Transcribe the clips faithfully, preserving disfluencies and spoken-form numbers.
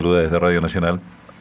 saluda desde Radio Nacional.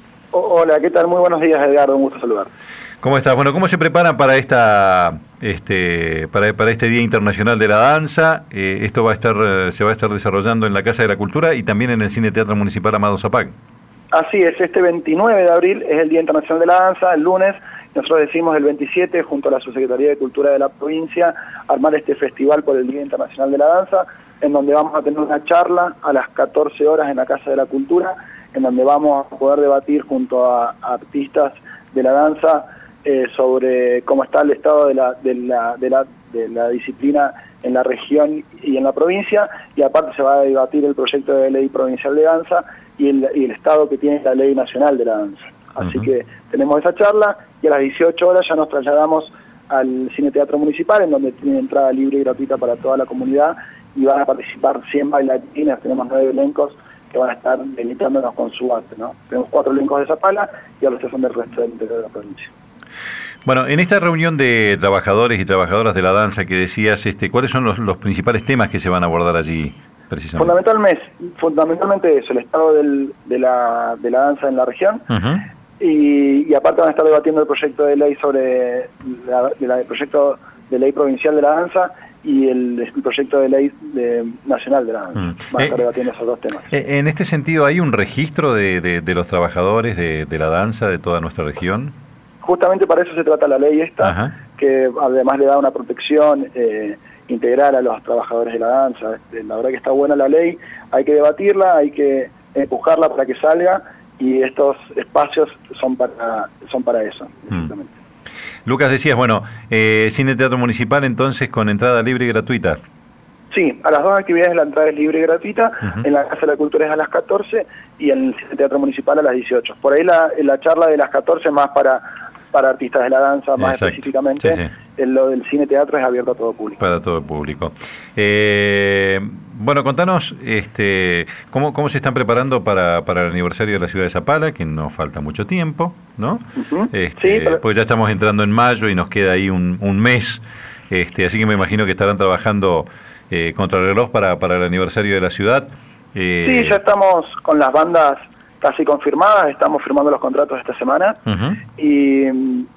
Hola, ¿qué tal? Muy buenos días, Edgardo, un gusto saludar. ¿Cómo estás? Bueno, ¿cómo se preparan para esta este para, para este Día Internacional de la Danza? Eh, esto va a estar se va a estar desarrollando en la Casa de la Cultura y también en el Cine Teatro Municipal Amado Zapag. Así es, este veintinueve de abril es el Día Internacional de la Danza, el lunes. Nosotros decimos el veintisiete, junto a la Subsecretaría de Cultura de la provincia, armar este festival por el Día Internacional de la Danza, en donde vamos a tener una charla a las catorce horas en la Casa de la Cultura, en donde vamos a poder debatir junto a, a artistas de la danza eh, sobre cómo está el estado de la, de, la, de, la, de la disciplina en la región y en la provincia, y aparte se va a debatir el proyecto de ley provincial de danza y el, y el estado que tiene la ley nacional de la danza. Así uh-huh. que tenemos esa charla y a las dieciocho horas ya nos trasladamos al Cine Teatro Municipal, en donde tiene entrada libre y gratuita para toda la comunidad, y van a participar cien bailarines. Tenemos nueve elencos que van a estar deleitándonos con su arte, ¿no? Tenemos cuatro elencos de Zapala y ahora son del resto del interior de la provincia. Bueno, en esta reunión de trabajadores y trabajadoras de la danza que decías, este, ¿cuáles son los, los principales temas que se van a abordar allí, precisamente? Fundamentalmente, fundamentalmente eso, el estado del, de, la, de la danza en la región, uh-huh. y, y aparte van a estar debatiendo el proyecto de ley sobre la, de la, el proyecto de ley provincial de la danza y el, el proyecto de ley de, nacional de la danza. Mm. Van a estar eh, debatiendo esos dos temas. Eh, en este sentido, ¿hay un registro de, de, de los trabajadores de, de la danza de toda nuestra región? Justamente para eso se trata la ley esta, Ajá. que además le da una protección eh, integral a los trabajadores de la danza. La verdad que está buena la ley, hay que debatirla, hay que empujarla para que salga, y estos espacios son para, son para eso, exactamente. Mm. Lucas, decías, bueno, eh, Cine Teatro Municipal entonces con entrada libre y gratuita. Sí, a las dos actividades la entrada es libre y gratuita, uh-huh. en la Casa de la Cultura es a las catorce y en el Cine Teatro Municipal a las dieciocho. Por ahí la, la charla de las catorce más para, para artistas de la danza, más Exacto. específicamente, sí, sí. En lo del Cine Teatro es abierto a todo público. Para todo el público. Eh, bueno, contanos este, cómo, cómo se están preparando para, para el aniversario de la ciudad de Zapala, que no falta mucho tiempo, ¿no? Uh-huh. Este, sí, pero... Pues ya estamos entrando en mayo y nos queda ahí un, un mes, este, así que me imagino que estarán trabajando eh, contra el reloj para, para el aniversario de la ciudad. Eh... Sí, ya estamos con las bandas casi confirmadas, estamos firmando los contratos esta semana, uh-huh. y,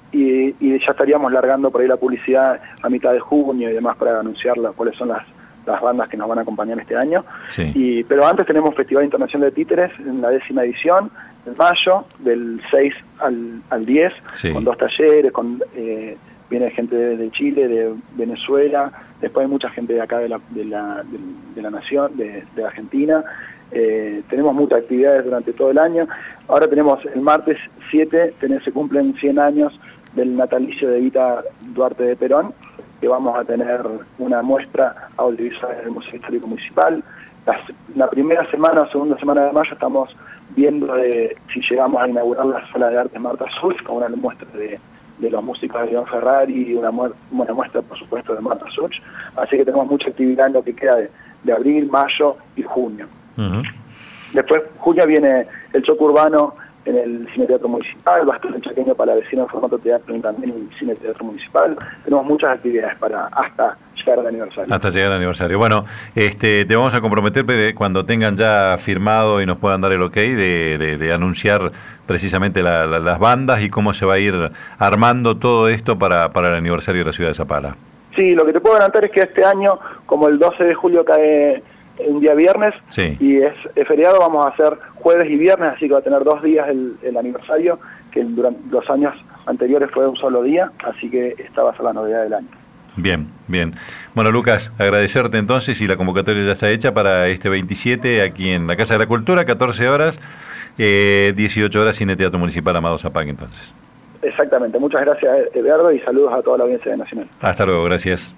y, y ya estaríamos largando por ahí la publicidad a mitad de junio y demás para anunciar la, cuáles son las, las bandas que nos van a acompañar este año. Sí. Y, pero antes tenemos Festival Internacional de Títeres en la décima edición, en mayo, del seis al, al diez, sí. con dos talleres, con eh, viene gente de, de Chile, de Venezuela, después hay mucha gente de acá de la, de la, de, de la nación, de, de Argentina. Eh, tenemos muchas actividades durante todo el año. Ahora tenemos el martes siete, tenés, se cumplen cien años del natalicio de Evita Duarte de Perón, que vamos a tener una muestra audiovisual en el Museo Histórico Municipal. La, la primera semana o segunda semana de mayo estamos viendo de, si llegamos a inaugurar la Sala de Artes Marta Such, con una muestra de, de los músicos de León Ferrari y una, una muestra, por supuesto, de Marta Such. Así que tenemos mucha actividad en lo que queda de, de abril, mayo y junio. Uh-huh. Después, junio viene el Choco Urbano en el Cine Teatro Municipal, Bastón Chaqueño para vecinos en formato teatro y también en el Cine Teatro Municipal. Tenemos muchas actividades para hasta llegar al aniversario. Hasta llegar al aniversario. Bueno, este, te vamos a comprometer cuando tengan ya firmado y nos puedan dar el ok de, de, de anunciar precisamente la, la, las bandas y cómo se va a ir armando todo esto para, para el aniversario de la ciudad de Zapala. Sí, lo que te puedo adelantar es que este año, como el doce de julio cae un día viernes, sí. y es, es feriado, vamos a hacer jueves y viernes, así que va a tener dos días el, el aniversario, que durante los años anteriores fue un solo día, así que esta va a ser la novedad del año. Bien, bien. Bueno, Lucas, agradecerte entonces, y la convocatoria ya está hecha para este veintisiete aquí en la Casa de la Cultura, catorce horas, eh, dieciocho horas, Cine Teatro Municipal Amado Zapag, entonces. Exactamente, muchas gracias, Eduardo, y saludos a toda la audiencia de Nacional. Hasta luego, gracias.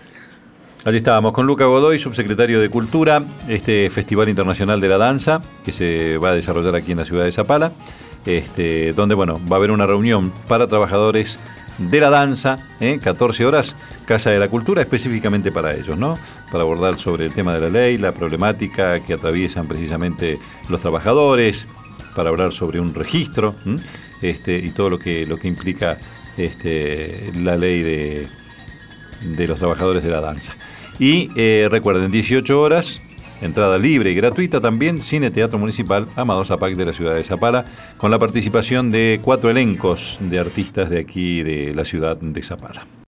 Allí estábamos con Lucas Godoy, subsecretario de Cultura, este Festival Internacional de la Danza que se va a desarrollar aquí en la ciudad de Zapala, este, donde bueno va a haber una reunión para trabajadores de la danza, ¿eh? catorce horas, Casa de la Cultura, específicamente para ellos, ¿no? Para abordar sobre el tema de la ley, la problemática que atraviesan precisamente los trabajadores, para hablar sobre un registro, ¿eh? este, y todo lo que, lo que implica este, la ley de, de los trabajadores de la danza. Y eh, recuerden, dieciocho horas, entrada libre y gratuita. También Cine Teatro Municipal Amado Zapac de la ciudad de Zapala, con la participación de cuatro elencos de artistas de aquí de la ciudad de Zapala.